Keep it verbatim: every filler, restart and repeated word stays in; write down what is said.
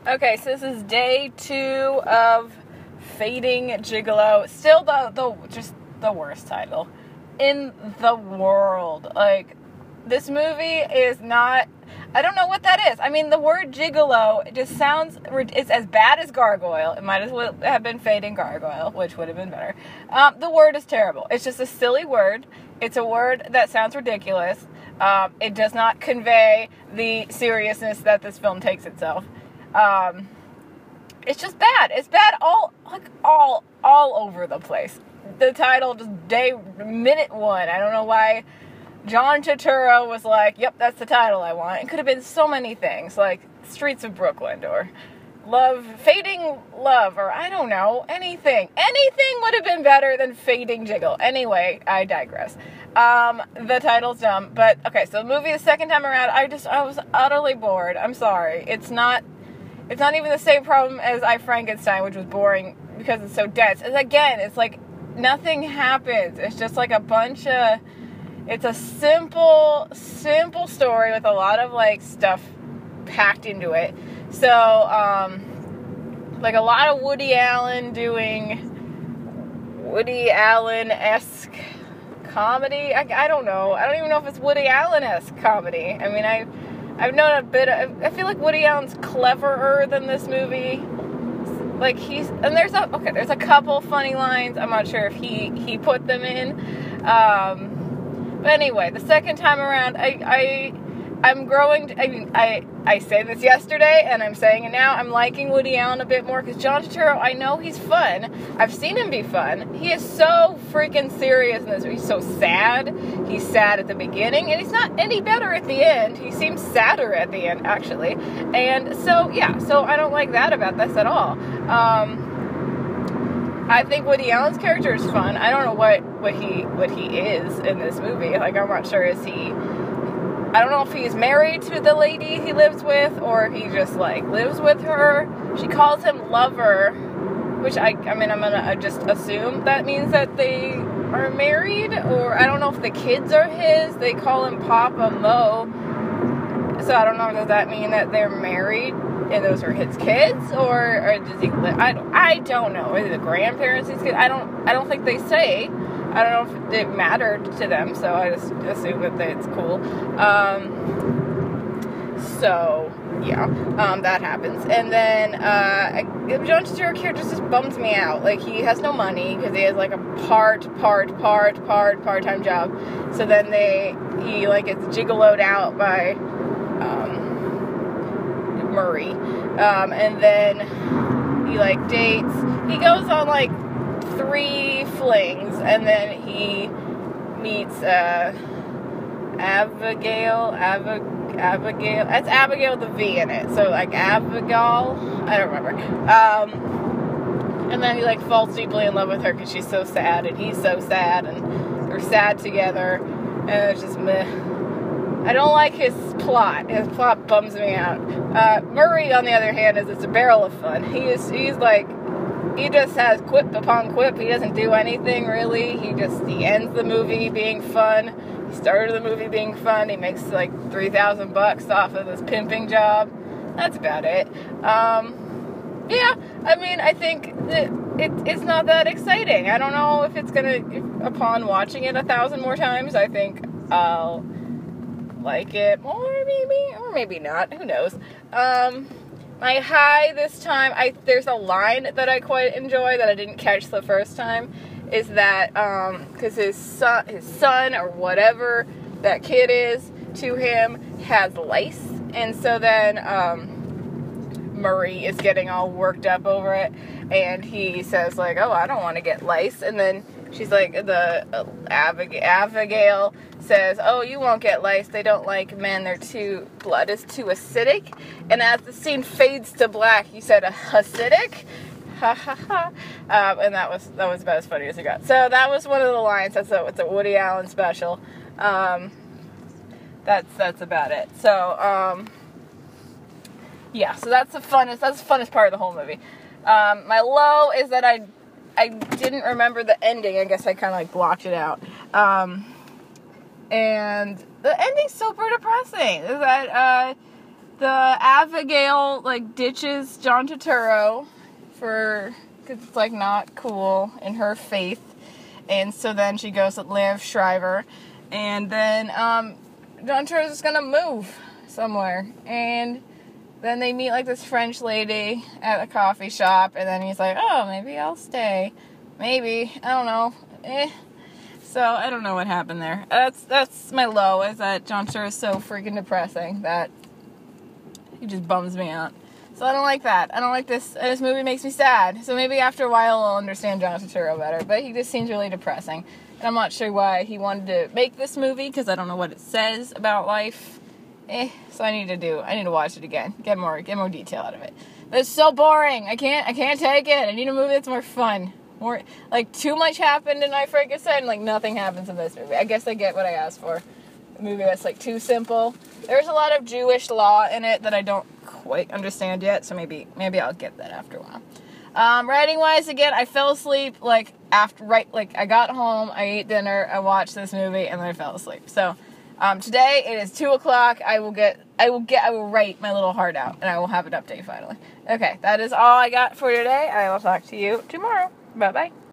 Okay, so this is day two of Fading Gigolo. Still the, the just the worst title in the world. Like, this movie is not... I don't know what that is. I mean, the word gigolo, it just sounds... It's as bad as gargoyle. It might as well have been Fading Gargoyle, which would have been better. Um, the word is terrible. It's just a silly word. It's a word that sounds ridiculous. Um, it does not convey the seriousness that this film takes itself. Um, it's just bad. It's bad all, like, all, all over the place. The title, just day, minute one. I don't know why John Turturro was like, yep, that's the title I want. It could have been so many things, like Streets of Brooklyn, or Love, Fading Love, or I don't know, anything. Anything would have been better than Fading Jiggle. Anyway, I digress. Um, the title's dumb, but, okay, so the movie the second time around, I just, I was utterly bored. I'm sorry. It's not... It's not even the same problem as I, Frankenstein, which was boring because it's so dense. And again, it's like nothing happens. It's just like a bunch of... It's a simple, simple story with a lot of, like, stuff packed into it. So, um, like a lot of Woody Allen doing Woody Allen-esque comedy. I, I don't know. I don't even know if it's Woody Allen-esque comedy. I mean, I... I've known a bit of, I feel like Woody Allen's cleverer than this movie. Like, he's, and there's a, okay, there's a couple funny lines. I'm not sure if he, he put them in. Um, but anyway, the second time around, I, I, I'm growing, to, I mean, I, I said this yesterday, and I'm saying it now, I'm liking Woody Allen a bit more, because John Turturro, I know he's fun. I've seen him be fun. He is so freaking serious in this. He's so sad. He's sad at the beginning, and he's not any better at the end. He seems sadder at the end, actually. And so, yeah, so I don't like that about this at all. Um, I think Woody Allen's character is fun. I don't know what, what he what he is in this movie. Like, I'm not sure, is he... I don't know if he's married to the lady he lives with, or if he just, like, lives with her. She calls him lover, which I, I mean, I'm gonna just assume that means that they are married, or I don't know if the kids are his. They call him Papa Mo, so I don't know, does that mean that they're married and those are his kids, or, or does he live, I don't, I don't know, is it the grandparents his kids? I don't, I don't think they say. I don't know if it mattered to them, so I just assume that it's cool. Um, so, yeah, um, that happens. And then, uh, John Turturro character just bums me out. Like, he has no money, because he has, like, a part, part, part, part, part-time job. So then they, he, like, gets gigoloed out by, um, Murray. Um, and then he, like, dates, he goes on, like, three flings, and then he meets uh, Abigail, Ab- Abigail, that's Abigail with a V in it, so like Abigail, I don't remember, um, and then he like falls deeply in love with her because she's so sad, and he's so sad, and they're sad together, and it's just meh. I don't like his plot. His plot bums me out. Uh, Murray, on the other hand, is it's a barrel of fun. He is, he's like, he just has quip upon quip. He doesn't do anything, really. He just, he ends the movie being fun. He started the movie being fun. He makes, like, three thousand bucks off of this pimping job. That's about it. Um, yeah, I mean, I think that it, it's not that exciting. I don't know if it's gonna, if, upon watching it a thousand more times, I think I'll like it more, maybe, or maybe not. Who knows? Um... My high this time, I there's a line that I quite enjoy that I didn't catch the first time, is that, um, because his son, his son, or whatever that kid is, to him, has lice, and so then, um, Murray is getting all worked up over it, and he says, like, oh, I don't want to get lice, and then she's like, the, uh, Abig- Abigail says, oh, you won't get lice, they don't like men, they're too, blood is too acidic, and as the scene fades to black, you said, acidic? Ha ha ha. Um, and that was, that was about as funny as it got. So that was one of the lines, that's a, it's a Woody Allen special. Um, that's, that's about it. So, um, yeah, so that's the funnest, that's the funnest part of the whole movie. Um, my low is that I, I didn't remember the ending. I guess I kind of like blocked it out. Um, and the ending's super depressing. Is that, uh, the Abigail, like, ditches John Turturro for, because it's, like, not cool in her faith. And so then she goes with Liev Schreiber. And then, um, John Turturro's just gonna move somewhere. And then they meet, like, this French lady at a coffee shop. And then he's like, oh, maybe I'll stay. Maybe. I don't know. Eh. So, I don't know what happened there. That's, that's my low, is that John Turturro is so freaking depressing that he just bums me out. So I don't like that. I don't like this. This movie makes me sad. So maybe after a while I'll understand John Turturro better. But he just seems really depressing. And I'm not sure why he wanted to make this movie, because I don't know what it says about life. Eh. So I need to do, I need to watch it again. Get more, get more detail out of it. But it's so boring. I can't, I can't take it. I need a movie that's more fun. More, like, too much happened in I Frankenstein, like, nothing happens in this movie. I guess I get what I asked for. A movie that's, like, too simple. There's a lot of Jewish law in it that I don't quite understand yet, so maybe maybe I'll get that after a while. Um, writing-wise, again, I fell asleep, like, after, right, like, I got home, I ate dinner, I watched this movie, and then I fell asleep. So, um, today, it is two o'clock, I will get, I will get, I will write my little heart out, and I will have it update finally. Okay, that is all I got for today. I will talk to you tomorrow. Bye-bye.